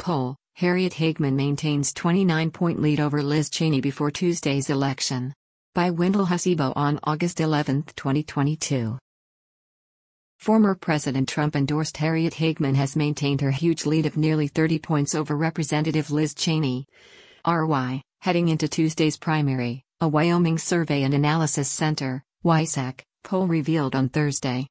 poll, Harriet Hageman maintains 29-point lead over Liz Cheney before Tuesday's election. By Wendell Husibo on August 11, 2022. Former President Trump endorsed Harriet Hageman has maintained her huge lead of nearly 30 points over Representative Liz Cheney. Heading into Tuesday's primary, a Wyoming Survey and Analysis Center, WYSAC, poll revealed on Thursday.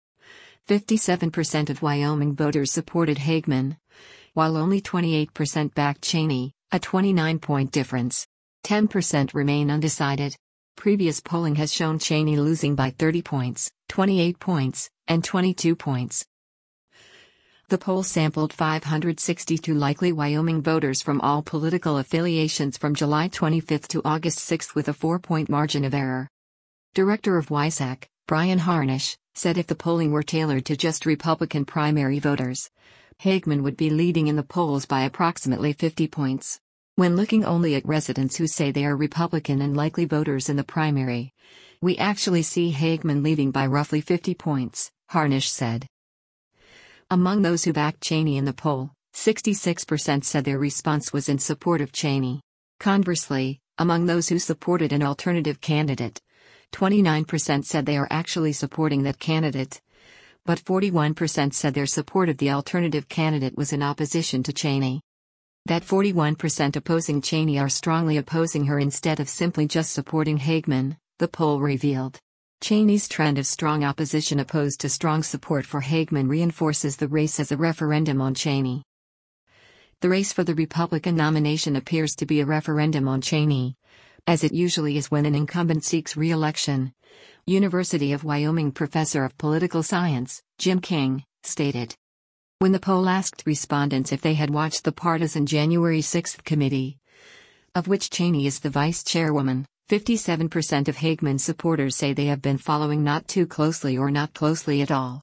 57% of Wyoming voters supported Hageman, while only 28% backed Cheney, a 29-point difference. 10% remain undecided. Previous polling has shown Cheney losing by 30 points, 28 points, and 22 points. The poll sampled 562 likely Wyoming voters from all political affiliations from July 25 to August 6 with a 4-point margin of error. Director of WYSAC, Brian Harnish, said if the polling were tailored to just Republican primary voters, Hageman would be leading in the polls by approximately 50 points. When looking only at residents who say they are Republican and likely voters in the primary, we actually see Hageman leading by roughly 50 points, Harnish said. Among those who backed Cheney in the poll, 66% said their response was in support of Cheney. Conversely, among those who supported an alternative candidate, 29% said they are actually supporting that candidate, but 41% said their support of the alternative candidate was in opposition to Cheney. That 41% opposing Cheney are strongly opposing her instead of simply just supporting Hageman, the poll revealed. Cheney's trend of strong opposition opposed to strong support for Hageman reinforces the race as a referendum on Cheney. The race for the Republican nomination appears to be a referendum on Cheney, as it usually is when an incumbent seeks re-election, University of Wyoming professor of political science, Jim King, stated. When the poll asked respondents if they had watched the partisan January 6 committee, of which Cheney is the vice chairwoman, 57% of Hageman supporters say they have been following not too closely or not closely at all.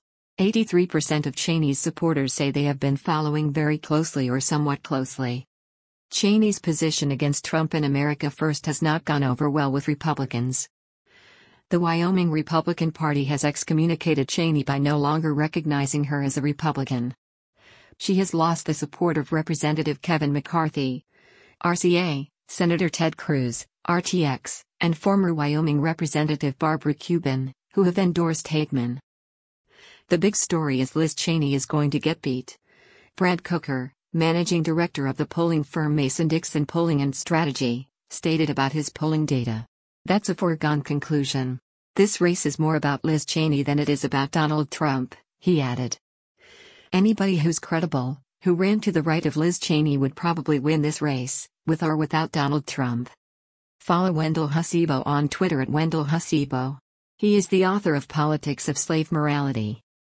83% of Cheney's supporters say they have been following very closely or somewhat closely. Cheney's position against Trump and America First has not gone over well with Republicans. The Wyoming Republican Party has excommunicated Cheney by no longer recognizing her as a Republican. She has lost the support of Representative Kevin McCarthy, RCA, Senator Ted Cruz, RTX, and former Wyoming Representative Barbara Cuban, who have endorsed Hageman. The big story is Liz Cheney is going to get beat. Brad Cooker, managing director of the polling firm Mason-Dixon Polling and Strategy, stated about his polling data. That's a foregone conclusion. This race is more about Liz Cheney than it is about Donald Trump, he added. Anybody who's credible, who ran to the right of Liz Cheney would probably win this race, with or without Donald Trump. Follow Wendell Husibo on Twitter at Wendell Husibo. He is the author of Politics of Slave Morality.